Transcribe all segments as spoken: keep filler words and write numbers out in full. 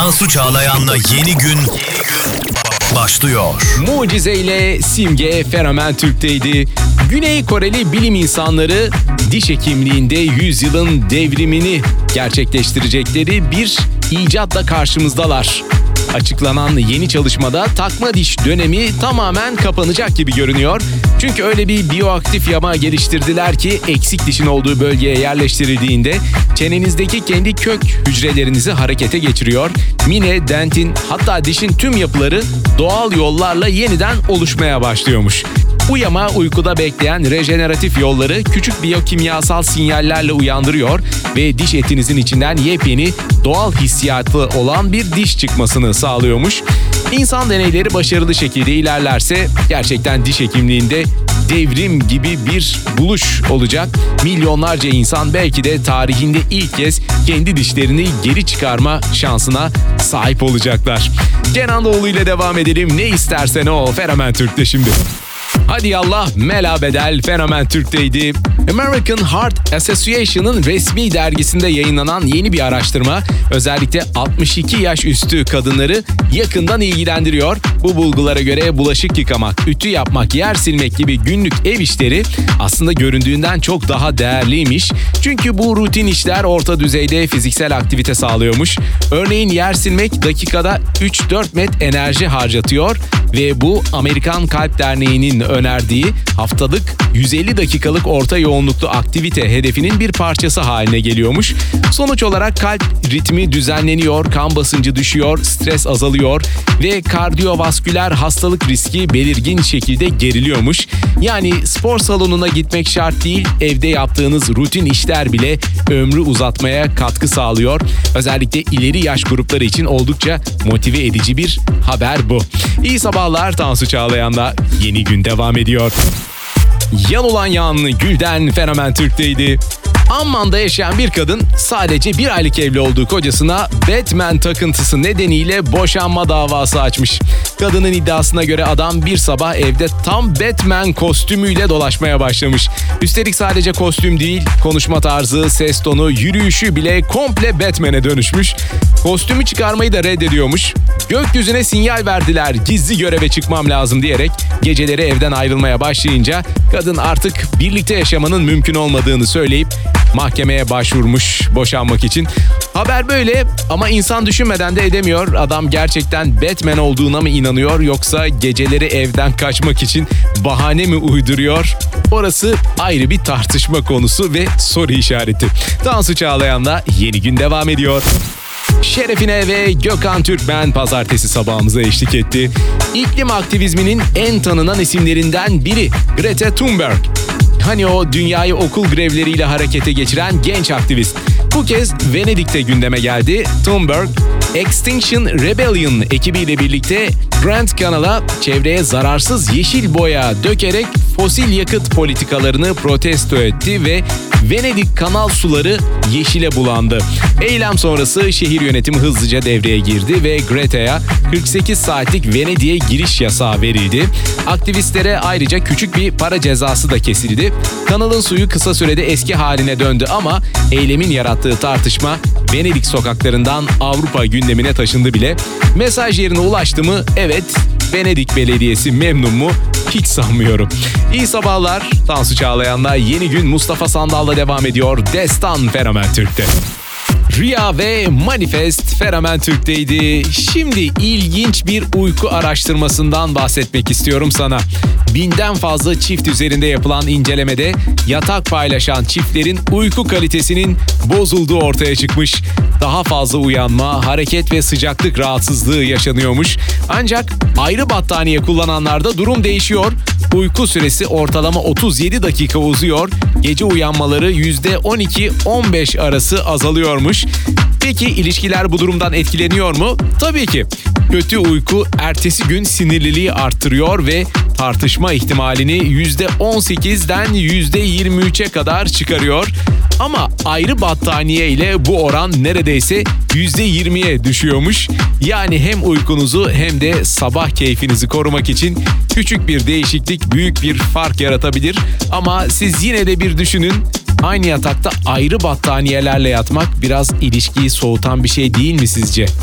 Tansu Çağlayan'la Yeni Gün başlıyor. Mucizeyle Simge Fenomen Türk'teydi. Güney Koreli bilim insanları diş hekimliğinde yüzyılın devrimini gerçekleştirecekleri bir icatla karşımızdalar. Açıklanan yeni çalışmada takma diş dönemi tamamen kapanacak gibi görünüyor. Çünkü öyle bir biyoaktif yama geliştirdiler ki eksik dişin olduğu bölgeye yerleştirildiğinde çenenizdeki kendi kök hücrelerinizi harekete geçiriyor. Mine, dentin, hatta dişin tüm yapıları doğal yollarla yeniden oluşmaya başlıyormuş. Bu yama uykuda bekleyen rejeneratif yolları küçük biyokimyasal sinyallerle uyandırıyor ve diş etinizin içinden yepyeni doğal hissiyatlı olan bir diş çıkmasını sağlıyormuş. İnsan deneyleri başarılı şekilde ilerlerse gerçekten diş hekimliğinde devrim gibi bir buluş olacak. Milyonlarca insan belki de tarihinde ilk kez kendi dişlerini geri çıkarma şansına sahip olacaklar. Kenan Doğulu ile devam edelim. Ne istersen o Fenomen Türk'te şimdi. Hadi yallah, Mela Bedel Fenomen Türk'teydi. American Heart Association'ın resmi dergisinde yayınlanan yeni bir araştırma özellikle altmış iki yaş üstü kadınları yakından ilgilendiriyor. Bu bulgulara göre bulaşık yıkamak, ütü yapmak, yer silmek gibi günlük ev işleri aslında göründüğünden çok daha değerliymiş. Çünkü bu rutin işler orta düzeyde fiziksel aktivite sağlıyormuş. Örneğin yer silmek dakikada üç dört met enerji harcatıyor ve bu Amerikan Kalp Derneği'nin önerdiği haftalık yüz elli dakikalık orta yoğunluklu aktivite hedefinin bir parçası haline geliyormuş. Sonuç olarak kalp ritmi düzenleniyor, kan basıncı düşüyor, stres azalıyor ve kardiyovasküler hastalık riski belirgin şekilde geriliyormuş. Yani spor salonuna gitmek şart değil, evde yaptığınız rutin işler bile ömrü uzatmaya katkı sağlıyor. Özellikle ileri yaş grupları için oldukça motive edici bir haber bu. İyi sabahlar, Tansu Çağlayan'la Yeni Gün devam ediyor. Yan olan yan Gülden Fenomen Türk'teydi. Amman'da yaşayan bir kadın sadece bir aylık evli olduğu kocasına Batman takıntısı nedeniyle boşanma davası açmış. Kadının iddiasına göre adam bir sabah evde tam Batman kostümüyle dolaşmaya başlamış. Üstelik sadece kostüm değil, konuşma tarzı, ses tonu, yürüyüşü bile komple Batman'e dönüşmüş. Kostümü çıkarmayı da reddediyormuş. Gökyüzüne sinyal verdiler, gizli göreve çıkmam lazım diyerek geceleri evden ayrılmaya başlayınca kadın artık birlikte yaşamanın mümkün olmadığını söyleyip mahkemeye başvurmuş boşanmak için. Haber böyle ama insan düşünmeden de edemiyor. Adam gerçekten Batman olduğuna mı inanıyor yoksa geceleri evden kaçmak için bahane mi uyduruyor? Orası ayrı bir tartışma konusu ve soru işareti. Tansu Çağlayan'la Yeni Gün devam ediyor. Şerefine ve Gökhan Türkmen pazartesi sabahımıza eşlik etti. İklim aktivizminin en tanınan isimlerinden biri Greta Thunberg. Hani o dünyayı okul grevleriyle harekete geçiren genç aktivist. Bu kez Venedik'te gündeme geldi. Thunberg, Extinction Rebellion ekibiyle birlikte Grand Canal'a çevreye zararsız yeşil boya dökerek fosil yakıt politikalarını protesto etti ve Venedik kanal suları yeşile bulandı. Eylem sonrası şehir yönetimi hızlıca devreye girdi ve Greta'ya kırk sekiz saatlik Venedik'e giriş yasağı verildi. Aktivistlere ayrıca küçük bir para cezası da kesildi. Kanalın suyu kısa sürede eski haline döndü ama eylemin yarattığı tartışma Venedik sokaklarından Avrupa gündemine taşındı bile. Mesaj yerine ulaştı mı? Evet. Venedik Belediyesi memnun mu? Hiç sanmıyorum. İyi sabahlar. Tansu Çağlayan'la Yeni Gün Mustafa Sandal'la devam ediyor. Destan Fenomen Türk'te. Rüya ve Manifest Fenomen Türk'teydi. Şimdi ilginç bir uyku araştırmasından bahsetmek istiyorum sana. Binden fazla çift üzerinde yapılan incelemede yatak paylaşan çiftlerin uyku kalitesinin bozulduğu ortaya çıkmış. Daha fazla uyanma, hareket ve sıcaklık rahatsızlığı yaşanıyormuş. Ancak ayrı battaniye kullananlarda durum değişiyor. Uyku süresi ortalama otuz yedi dakika uzuyor. Gece uyanmaları yüzde on iki on beş arası azalıyormuş. Peki ilişkiler bu durumdan etkileniyor mu? Tabii ki. Kötü uyku ertesi gün sinirliliği arttırıyor ve tartışma ihtimalini yüzde on sekizden yüzde yirmi üçe kadar çıkarıyor. Ama ayrı battaniye ile bu oran neredeyse yüzde yirmiye düşüyormuş. Yani hem uykunuzu hem de sabah keyfinizi korumak için küçük bir değişiklik büyük bir fark yaratabilir. Ama siz yine de bir düşünün. Aynı yatakta ayrı battaniyelerle yatmak biraz ilişkiyi soğutan bir şey değil mi sizce?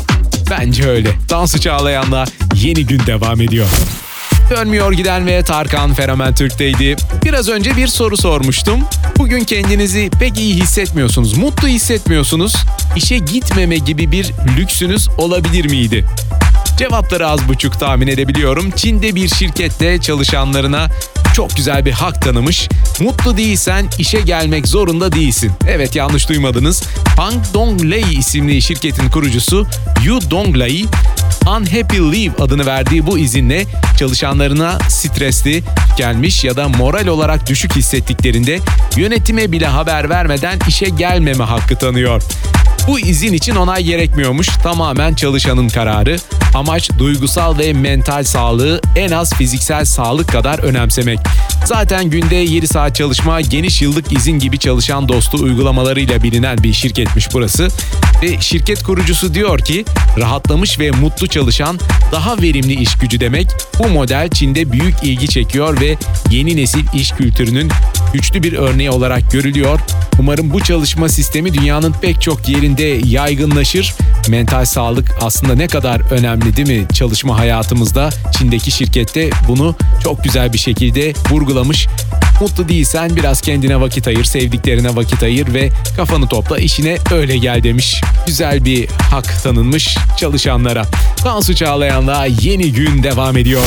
Bence öyle. Tansu Çağlayan'la Yeni Gün devam ediyor. Dönmüyor giden ve Tarkan Fenomen Türk'teydi. Biraz önce bir soru sormuştum. Bugün kendinizi pek iyi hissetmiyorsunuz, mutlu hissetmiyorsunuz. İşe gitmeme gibi bir lüksünüz olabilir miydi? Cevapları az buçuk tahmin edebiliyorum. Çin'de bir şirkette çalışanlarına çok güzel bir hak tanımış. Mutlu değilsen işe gelmek zorunda değilsin. Evet, yanlış duymadınız. Pang Donglei isimli şirketin kurucusu Yu Donglei, Unhappy Leave adını verdiği bu izinle çalışanlarına stresli, gelmiş ya da moral olarak düşük hissettiklerinde yönetime bile haber vermeden işe gelmeme hakkı tanıyor. Bu izin için onay gerekmiyormuş. Tamamen çalışanın kararı. Amaç duygusal ve mental sağlığı en az fiziksel sağlık kadar önemsemek. Zaten günde yedi saat çalışma, geniş yıllık izin gibi çalışan dostu uygulamalarıyla bilinen bir şirketmiş burası. Ve şirket kurucusu diyor ki, rahatlamış ve mutlu çalışan daha verimli iş gücü demek. Bu model Çin'de büyük ilgi çekiyor ve yeni nesil iş kültürünün güçlü bir örneği olarak görülüyor. Umarım bu çalışma sistemi dünyanın pek çok yerinde yaygınlaşır. Mental sağlık aslında ne kadar önemli değil mi çalışma hayatımızda? Çin'deki şirkette bunu çok güzel bir şekilde vurgulamış. Mutlu değilsen biraz kendine vakit ayır, sevdiklerine vakit ayır ve kafanı topla, işine öyle gel demiş. Güzel bir hak tanınmış çalışanlara. Tansu Çağlayan'la Yeni Gün devam ediyor.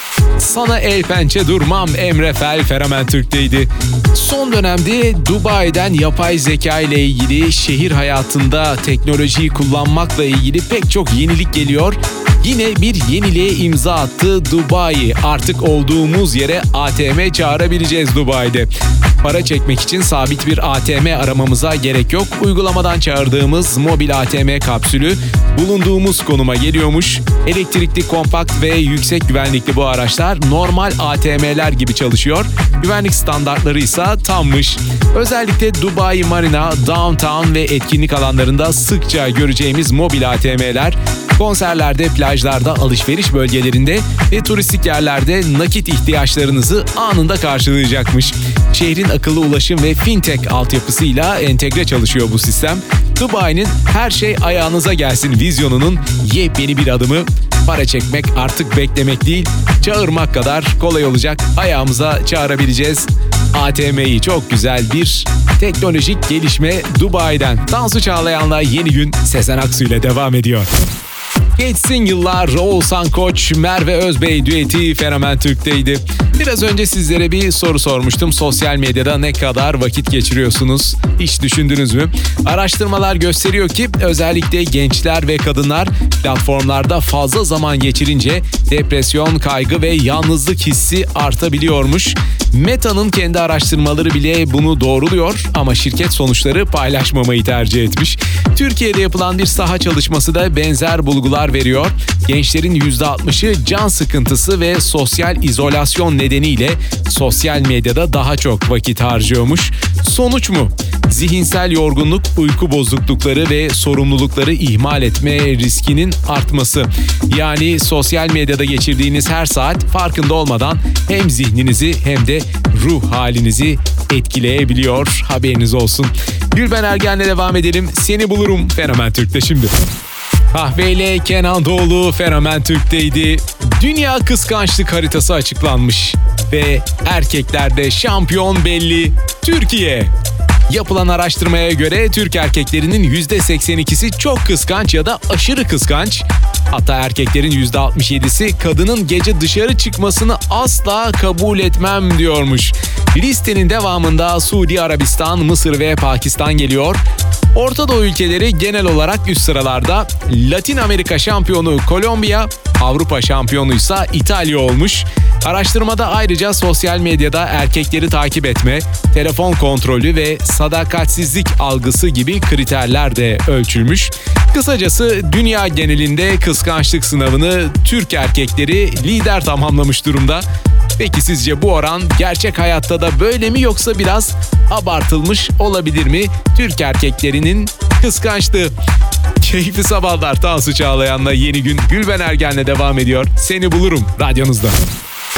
Sana el pençe durmam, Emre Fel Fenomen Türk'teydi. Son dönemde Dubai'den yapay zeka ile ilgili, şehir hayatında teknolojiyi kullanmakla ilgili pek çok yenilik geliyor. Yine bir yeniliğe imza attı Dubai. Artık olduğumuz yere A T M çağırabileceğiz Dubai'de. Para çekmek için sabit bir A T M aramamıza gerek yok. Uygulamadan çağırdığımız mobil A T M kapsülü bulunduğumuz konuma geliyormuş. Elektrikli, kompakt ve yüksek güvenlikli bu araçlar normal A T M'ler gibi çalışıyor. Güvenlik standartları ise tammış. Özellikle Dubai Marina, Downtown ve etkinlik alanlarında sıkça göreceğimiz mobil A T M'ler konserlerde, plajlarda, alışveriş bölgelerinde ve turistik yerlerde nakit ihtiyaçlarınızı anında karşılayacakmış. Şehrin akıllı ulaşım ve fintech altyapısıyla entegre çalışıyor bu sistem. Dubai'nin her şey ayağınıza gelsin vizyonunun yepyeni bir adımı. Para çekmek artık beklemek değil, çağırmak kadar kolay olacak. Ayağımıza çağırabileceğiz A T M'yi. Çok güzel bir teknolojik gelişme Dubai'den. Tansu Çağlayan'la Yeni Gün Sezen Aksu ile devam ediyor. Geçsin yıllar, Oğuzhan Koç, Merve Özbey düeti Fenomen Türk'teydi. Biraz önce sizlere bir soru sormuştum. Sosyal medyada ne kadar vakit geçiriyorsunuz? Hiç düşündünüz mü? Araştırmalar gösteriyor ki özellikle gençler ve kadınlar platformlarda fazla zaman geçirince depresyon, kaygı ve yalnızlık hissi artabiliyormuş. Meta'nın kendi araştırmaları bile bunu doğruluyor ama şirket sonuçları paylaşmamayı tercih etmiş. Türkiye'de yapılan bir saha çalışması da benzer bulgular veriyor. Gençlerin yüzde altmışı can sıkıntısı ve sosyal izolasyon nedeniyle sosyal medyada daha çok vakit harcıyormuş. Sonuç mu? Zihinsel yorgunluk, uyku bozuklukları ve sorumlulukları ihmal etme riskinin artması. Yani sosyal medyada geçirdiğiniz her saat farkında olmadan hem zihninizi hem de ruh halinizi etkileyebiliyor. Haberiniz olsun. Gülben Ergen'le devam edelim. Seni bulurum Fenomen Türk'te şimdi. Kahveyle Kenan Doğulu Fenomen Türk'teydi. Dünya kıskançlık haritası açıklanmış ve erkeklerde şampiyon belli, Türkiye. Yapılan araştırmaya göre Türk erkeklerinin yüzde seksen ikisi çok kıskanç ya da aşırı kıskanç. Hatta erkeklerin yüzde altmış yedisi kadının gece dışarı çıkmasını asla kabul etmem diyormuş. Listenin devamında Suudi Arabistan, Mısır ve Pakistan geliyor. Orta Doğu ülkeleri genel olarak üst sıralarda. Latin Amerika şampiyonu Kolombiya, Avrupa şampiyonuysa İtalya olmuş. Araştırmada ayrıca sosyal medyada erkekleri takip etme, telefon kontrolü ve sadakatsizlik algısı gibi kriterler de ölçülmüş. Kısacası dünya genelinde kıskançlık sınavını Türk erkekleri lider tamamlamış durumda. Peki sizce bu oran gerçek hayatta da böyle mi yoksa biraz abartılmış olabilir mi? Türk erkeklerinin kıskançlığı. Keyifli sabahlar, Tansu Çağlayan'la Yeni Gün Gülben Ergen'le devam ediyor. Seni bulurum radyonuzda.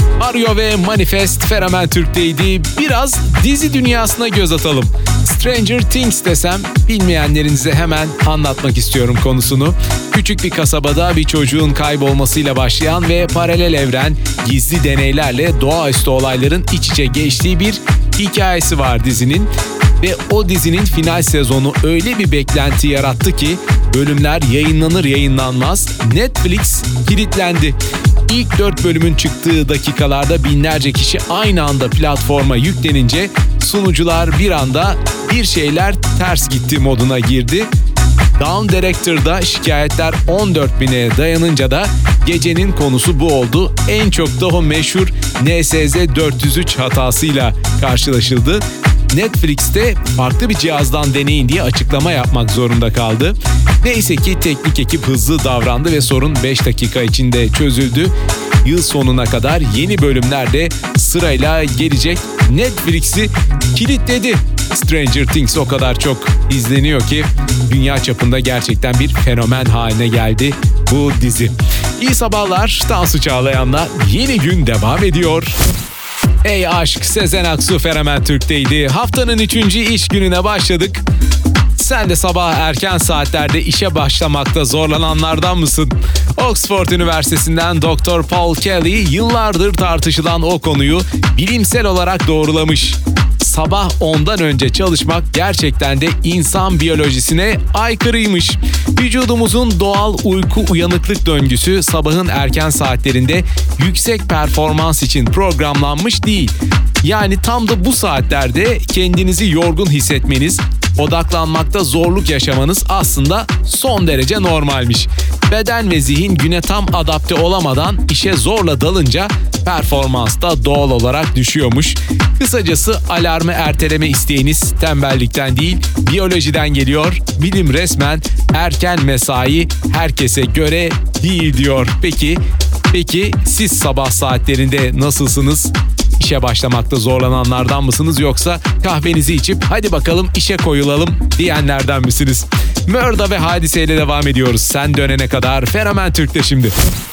Aryo ve Manifest Fenomen Türk'teydi. Biraz dizi dünyasına göz atalım. Stranger Things desem bilmeyenlerinize hemen anlatmak istiyorum konusunu. Küçük bir kasabada bir çocuğun kaybolmasıyla başlayan ve paralel evren, gizli deneylerle doğaüstü olayların iç içe geçtiği bir hikayesi var dizinin. Ve o dizinin final sezonu öyle bir beklenti yarattı ki bölümler yayınlanır yayınlanmaz Netflix kilitlendi. İlk dört bölümün çıktığı dakikalarda binlerce kişi aynı anda platforma yüklenince sunucular bir anda bir şeyler ters gitti moduna girdi. Down Director'da şikayetler on dört bine dayanınca da gecenin konusu bu oldu. En çok da o meşhur N S Z dört yüz üç hatasıyla karşılaşıldı. Netflix'te farklı bir cihazdan deneyin diye açıklama yapmak zorunda kaldı. Neyse ki teknik ekip hızlı davrandı ve sorun beş dakika içinde çözüldü. Yıl sonuna kadar yeni bölümler de sırayla gelecek. Netflix'i kilitledi. Stranger Things o kadar çok izleniyor ki dünya çapında gerçekten bir fenomen haline geldi bu dizi. İyi sabahlar, Tansu Çağlayan'la yeni gün devam ediyor. Ey aşk, Sezen Aksu Fenomen Türk'teydi. Haftanın üçüncü iş gününe başladık. Sen de sabah erken saatlerde işe başlamakta zorlananlardan mısın? Oxford Üniversitesi'nden doktor Paul Kelly yıllardır tartışılan o konuyu bilimsel olarak doğrulamış. Sabah ondan önce çalışmak gerçekten de insan biyolojisine aykırıymış. Vücudumuzun doğal uyku uyanıklık döngüsü sabahın erken saatlerinde yüksek performans için programlanmış değil. Yani tam da bu saatlerde kendinizi yorgun hissetmeniz, odaklanmakta zorluk yaşamanız aslında son derece normalmiş. Beden ve zihin güne tam adapte olamadan işe zorla dalınca performans da doğal olarak düşüyormuş. Kısacası alarmı erteleme isteğiniz tembellikten değil, biyolojiden geliyor. Bilim resmen erken mesai herkese göre değil diyor. Peki, peki siz sabah saatlerinde nasılsınız? İşe başlamakta zorlananlardan mısınız yoksa kahvenizi içip hadi bakalım işe koyulalım diyenlerden misiniz? Mörda ve Hadise ile devam ediyoruz. Sen dönene kadar Fenomen Türk'te şimdi.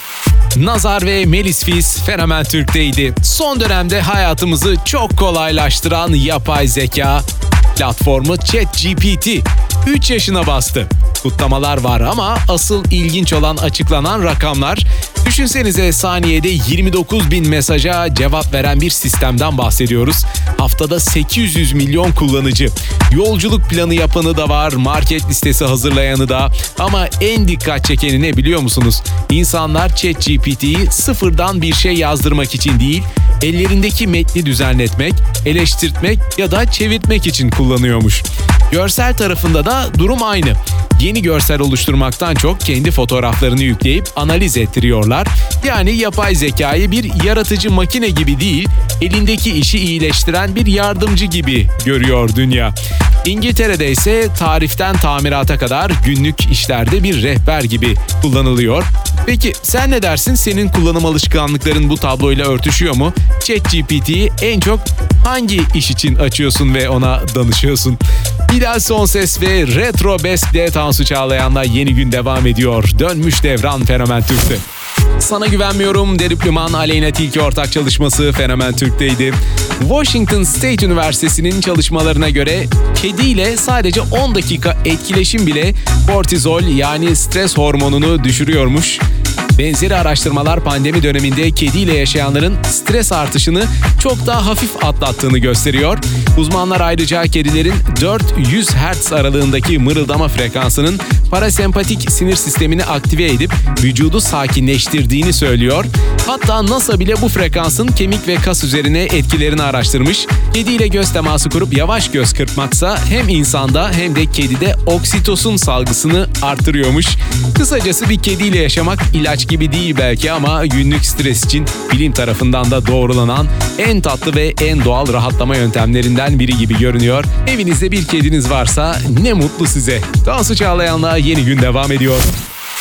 Nazar ve Melis Fis Fenomen Türk'teydi. Son dönemde hayatımızı çok kolaylaştıran yapay zeka platformu ChatGPT üç yaşına bastı. Kutlamalar var ama asıl ilginç olan açıklanan rakamlar. Düşünsenize saniyede yirmi dokuz bin mesaja cevap veren bir sistemden bahsediyoruz. Haftada sekiz yüz milyon kullanıcı. Yolculuk planı yapanı da var, market listesi hazırlayanı da. Ama en dikkat çekeni ne biliyor musunuz? İnsanlar ChatGPT'yi sıfırdan bir şey yazdırmak için değil, ellerindeki metni düzenletmek, eleştirtmek ya da çevirtmek için kullanıyormuş. Görsel tarafında da durum aynı. Yeni görsel oluşturmaktan çok kendi fotoğraflarını yükleyip analiz ettiriyorlar. Yani yapay zekayı bir yaratıcı makine gibi değil, elindeki işi iyileştiren bir yardımcı gibi görüyor dünya. İngiltere'de ise tariften tamirata kadar günlük işlerde bir rehber gibi kullanılıyor. Peki sen ne dersin? Senin kullanım alışkanlıkların bu tabloyla örtüşüyor mu? ChatGPT'yi en çok hangi iş için açıyorsun ve ona danışıyorsun? Bilal Sonses ve Retro Besk'le Tansu Çağlayan'la yeni gün devam ediyor. Dönmüş devran Fenomen Türk'te. Sana güvenmiyorum. Derüplüman Aleyna Tilki ortak çalışması Fenomen Türk'teydi. Washington State Üniversitesi'nin çalışmalarına göre kediyle sadece on dakika etkileşim bile kortizol yani stres hormonunu düşürüyormuş. Benzeri araştırmalar pandemi döneminde kediyle yaşayanların stres artışını çok daha hafif atlattığını gösteriyor. Uzmanlar ayrıca kedilerin dört yüz hertz aralığındaki mırıldama frekansının parasempatik sinir sistemini aktive edip vücudu sakinleştirdiğini söylüyor. Hatta NASA bile bu frekansın kemik ve kas üzerine etkilerini araştırmış. Kediyle göz teması kurup yavaş göz kırpmaksa hem insanda hem de kedide oksitosin salgısını artırıyormuş. Kısacası bir kediyle yaşamak ilaç gibi değil belki ama günlük stres için bilim tarafından da doğrulanan en tatlı ve en doğal rahatlama yöntemlerinden biri gibi görünüyor. Evinizde bir kediniz varsa ne mutlu size. Tansu Çağlayan'la yeni gün devam ediyor.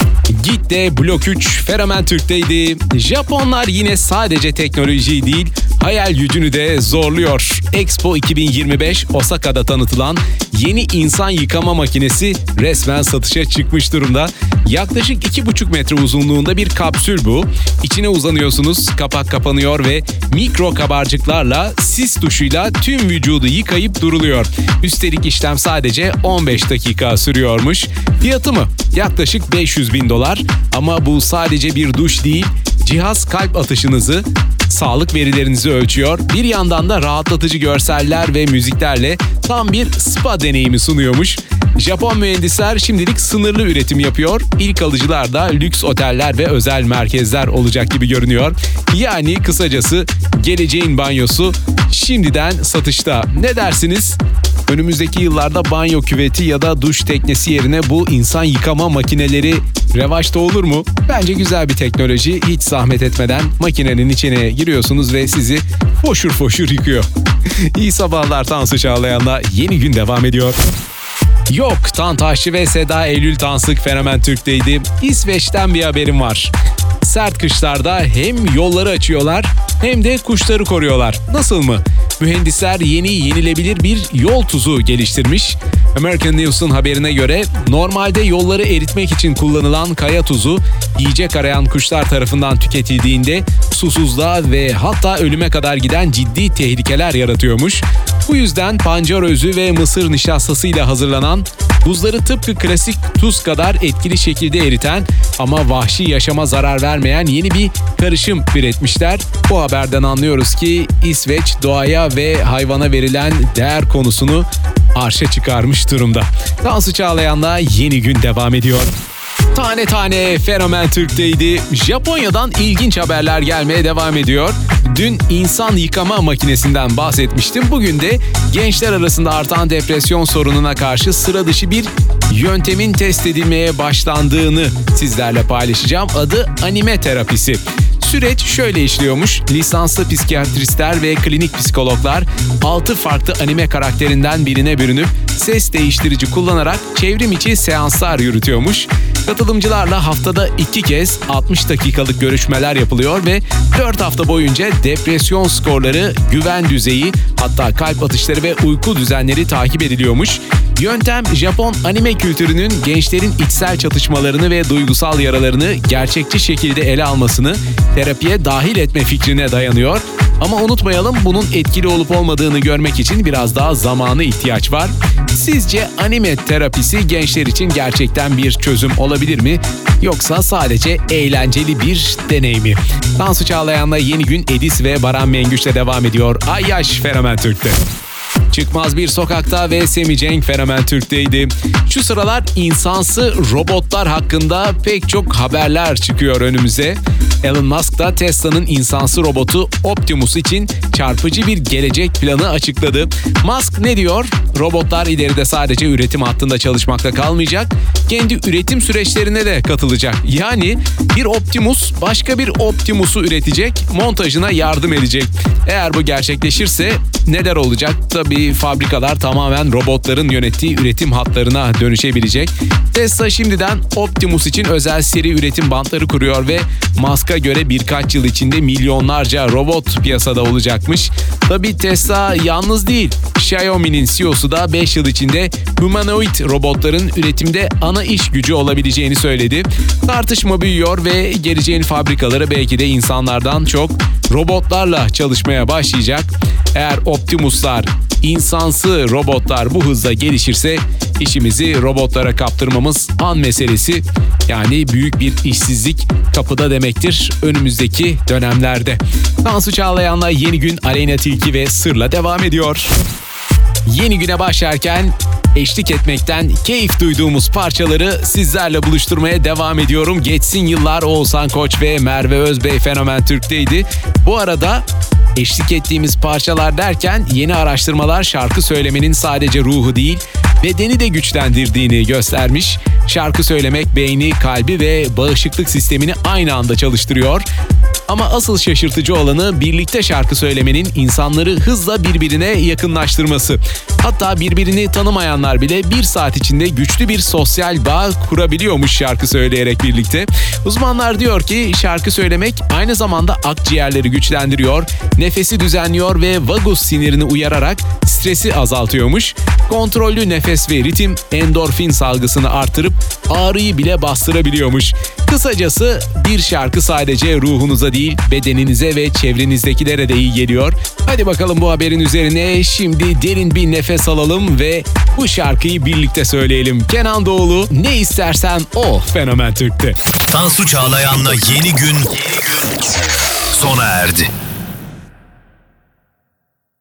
Git de Blok üç Fenomen Türk'teydi. Japonlar yine sadece teknolojiyi değil, hayal gücünü de zorluyor. Expo iki bin yirmi beş Osaka'da tanıtılan yeni insan yıkama makinesi resmen satışa çıkmış durumda. Yaklaşık iki buçuk metre uzunluğunda bir kapsül bu. İçine uzanıyorsunuz, kapak kapanıyor ve mikro kabarcıklarla sis tuşuyla tüm vücudu yıkayıp duruluyor. Üstelik işlem sadece on beş dakika sürüyormuş. Fiyatı mı? Yaklaşık beş yüz bin dolar. Ama bu sadece bir duş değil. Cihaz kalp atışınızı, sağlık verilerinizi ölçüyor. Bir yandan da rahatlatıcı görseller ve müziklerle tam bir spa deneyimi sunuyormuş. Japon mühendisler şimdilik sınırlı üretim yapıyor. İlk alıcılar da lüks oteller ve özel merkezler olacak gibi görünüyor. Yani kısacası geleceğin banyosu şimdiden satışta. Ne dersiniz? Önümüzdeki yıllarda banyo küveti ya da duş teknesi yerine bu insan yıkama makineleri revaçta olur mu? Bence güzel bir teknoloji. Hiç zahmet etmeden makinenin içine giriyorsunuz ve sizi foşur foşur yıkıyor. İyi sabahlar, Tansu Çağlayan'la yeni gün devam ediyor. Yok, Tantaşçı ve Seda Eylül Tansık Fenomen Türk'teydi. İsveç'ten bir haberim var. Sert kışlarda hem yolları açıyorlar hem de kuşları koruyorlar. Nasıl mı? Mühendisler yeni yenilebilir bir yol tuzu geliştirmiş. American News'un haberine göre normalde yolları eritmek için kullanılan kaya tuzu yiyecek arayan kuşlar tarafından tüketildiğinde susuzluğa ve hatta ölüme kadar giden ciddi tehlikeler yaratıyormuş. Bu yüzden pancar özü ve mısır nişastasıyla hazırlanan, buzları tıpkı klasik tuz kadar etkili şekilde eriten ama vahşi yaşama zarar vermeyen yeni bir karışım üretmişler. Bu haberden anlıyoruz ki İsveç doğaya ve hayvana verilen değer konusunu arşa çıkarmış durumda. Tansu Çağlayan'la yeni gün devam ediyor. Tane tane Fenomen Türk'teydi. Japonya'dan ilginç haberler gelmeye devam ediyor. Dün insan yıkama makinesinden bahsetmiştim. Bugün de gençler arasında artan depresyon sorununa karşı sıra dışı bir yöntemin test edilmeye başlandığını sizlerle paylaşacağım. Adı anime terapisi. Süreç şöyle işliyormuş. Lisanslı psikiyatristler ve klinik psikologlar altı farklı anime karakterinden birine bürünüp ses değiştirici kullanarak çevrim içi seanslar yürütüyormuş. Katılımcılarla haftada iki kez altmış dakikalık görüşmeler yapılıyor ve dört hafta boyunca depresyon skorları, güven düzeyi, hatta kalp atışları ve uyku düzenleri takip ediliyormuş. Yöntem Japon anime kültürünün gençlerin içsel çatışmalarını ve duygusal yaralarını gerçekçi şekilde ele almasını terapiye dahil etme fikrine dayanıyor. Ama unutmayalım, bunun etkili olup olmadığını görmek için biraz daha zamana ihtiyaç var. Sizce anime terapisi gençler için gerçekten bir çözüm olabilir mi? Yoksa sadece eğlenceli bir deney mi? Tansu Çağlayan'la yeni gün Edis ve Baran Mengüç'le devam ediyor. Ay yaş Fenomen Türk'te. Çıkmaz bir sokakta ve Semi Cenk Fenomen Türk'teydi. Şu sıralar insansı robotlar hakkında pek çok haberler çıkıyor önümüze. Elon Musk da Tesla'nın insansı robotu Optimus için çarpıcı bir gelecek planı açıkladı. Musk ne diyor? Robotlar ileride sadece üretim hattında çalışmakta kalmayacak, kendi üretim süreçlerine de katılacak. Yani bir Optimus başka bir Optimus'u üretecek, montajına yardım edecek. Eğer bu gerçekleşirse neler olacak? Tabii fabrikalar tamamen robotların yönettiği üretim hatlarına dönüşebilecek. Tesla şimdiden Optimus için özel seri üretim bantları kuruyor ve Musk'a göre birkaç yıl içinde milyonlarca robot piyasada olacakmış. Tabii Tesla yalnız değil. Xiaomi'nin C E O'su da beş yıl içinde humanoid robotların üretimde ana iş gücü olabileceğini söyledi. Tartışma büyüyor ve geleceğin fabrikaları belki de insanlardan çok robotlarla çalışmaya başlayacak. Eğer Optimus'lar, insansı robotlar bu hızla gelişirse işimizi robotlara kaptırmamız an meselesi. Yani büyük bir işsizlik kapıda demektir önümüzdeki dönemlerde. Tansu Çağlayan'la yeni gün Aleyna Tilki ve Sır'la devam ediyor. Yeni güne başlarken eşlik etmekten keyif duyduğumuz parçaları sizlerle buluşturmaya devam ediyorum. Geçsin yıllar Oğuzhan Koç ve Merve Özbey Fenomen Türk'teydi. Bu arada eşlik ettiğimiz parçalar derken yeni araştırmalar şarkı söylemenin sadece ruhu değil, bedeni de güçlendirdiğini göstermiş. Şarkı söylemek beyni, kalbi ve bağışıklık sistemini aynı anda çalıştırıyor. Ama asıl şaşırtıcı olanı birlikte şarkı söylemenin insanları hızla birbirine yakınlaştırması. Hatta birbirini tanımayanlar bile bir saat içinde güçlü bir sosyal bağ kurabiliyormuş şarkı söyleyerek birlikte. Uzmanlar diyor ki şarkı söylemek aynı zamanda akciğerleri güçlendiriyor, nefesi düzenliyor ve vagus sinirini uyararak stresi azaltıyormuş. Kontrollü nefes ve ritim endorfin salgısını artırıp ağrıyı bile bastırabiliyormuş. Kısacası bir şarkı sadece ruhunuza değil, bedeninize ve çevrenizdekilere de iyi geliyor. Hadi bakalım bu haberin üzerine şimdi derin bir nefes alalım ve bu şarkıyı birlikte söyleyelim. Kenan Doğulu, Ne İstersen O, Fenomen Türk'te. Tansu Çağlayan'la Yeni Gün sona erdi.